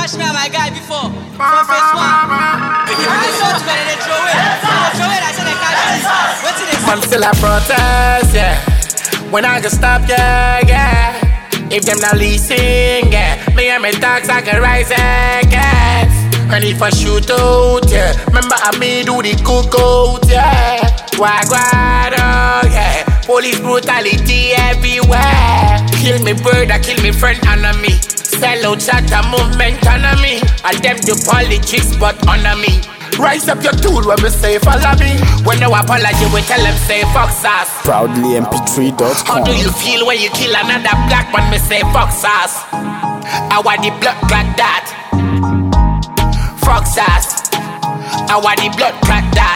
bash me and my guy before. From phase one. I saw to go and they throw it. I said they catch this. What's it they I'm still a protest, yeah. When I can stop, yeah. If them not leasing, yeah. Me and my dogs, I can rise again. And if I shoot out, yeah. Remember I me do the cookout, yeah. Wagwado, yeah. Police brutality everywhere. Kill me brother, kill me friend, enemy. Sell out shatter movement, enemy. And them do politics, but honor me. Rise up your tool when we say follow me. When no apology, we tell them say fuck sauce. Proudly mp3.com. How do you feel when you kill another black man? Me say fuck sauce. I want the blood clot that. Fuck sauce. I want the blood clot that.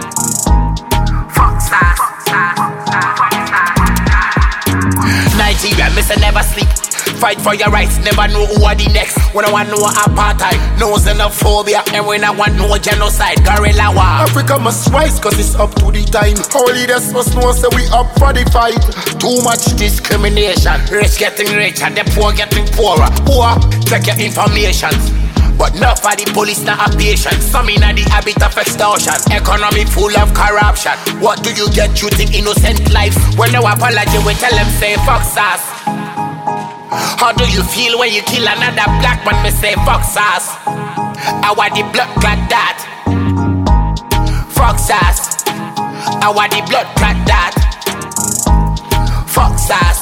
Fuck sauce. Nigeria, me say never sleep. Fight for your rights, never know who are the next. When I want no apartheid, no xenophobia, and when I want no genocide, guerrilla war. Africa must rise cause it's up to the time. Our leaders must know say we up for the fight. Too much discrimination, rich getting richer, the poor getting poorer. Poor, check your information. But not for the police, not a patient. Some in the habit of extortion. Economy full of corruption. What do you get? You think innocent lives? When no apology, we tell them say fuck sauce. How do you feel when you kill another black man? Me say fuck sauce. I want the blood clot that. Fuck sauce. I want the blood clot that. Fuck sauce.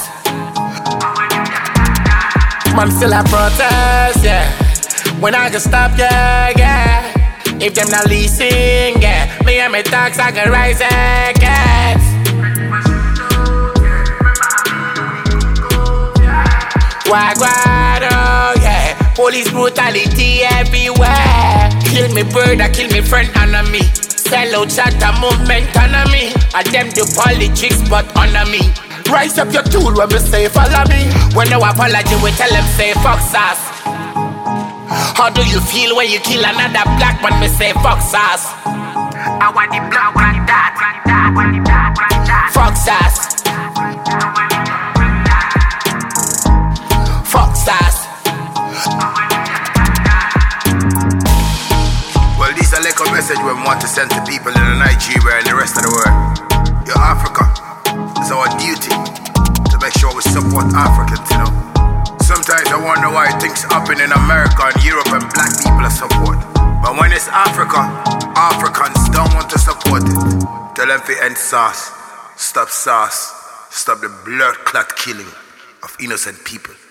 Man still a protest, yeah. When I can stop, yeah. If them not leasing, yeah. Me and my dogs, I can rise again. Wagwado, yeah. Police brutality everywhere. Kill me brother, kill me friend, enemy. Sell out shatter movement, enemy. And them do politics, but honor me. Rise up your tool when we say follow me. When no apology, we tell them say fuck sauce. How do you feel when you kill another black man? Me say fuck sauce. I want the blood like that. Fuck sauce. Fuck sauce. Well, this is a little message we want to send to people in Nigeria and the rest of the world. Yo, Africa, it's our duty to make sure we support Africans, you know. Sometimes I wonder why things happen in America and Europe and black people are support. But when it's Africa, Africans don't want to support it. Tell them to end sauce, stop the blood clot killing of innocent people.